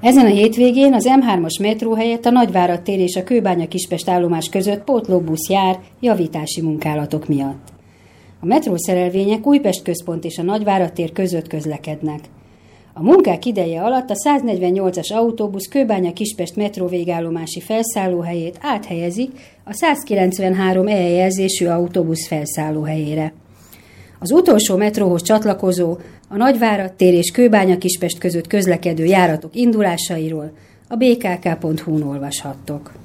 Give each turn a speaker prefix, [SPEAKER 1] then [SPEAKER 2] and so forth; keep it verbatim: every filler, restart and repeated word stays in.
[SPEAKER 1] Ezen a hétvégén az em hármas metró helyett a Nagyvárad tér és a Kőbánya-Kispest állomás között pótlóbusz jár javítási munkálatok miatt. A metrószerelvények Újpest központ és a Nagyvárad tér között közlekednek. A munkák ideje alatt a száznegyvennyolcas autóbusz Kőbánya-Kispest metró végállomási felszállóhelyét áthelyezik a százkilencvenhárom E jelzésű autóbusz felszállóhelyére. Az utolsó metróhoz csatlakozó, a Nagyvárad tér és Kőbánya-Kispest között közlekedő járatok indulásairól a bé ká ká pont hú-n olvashattok.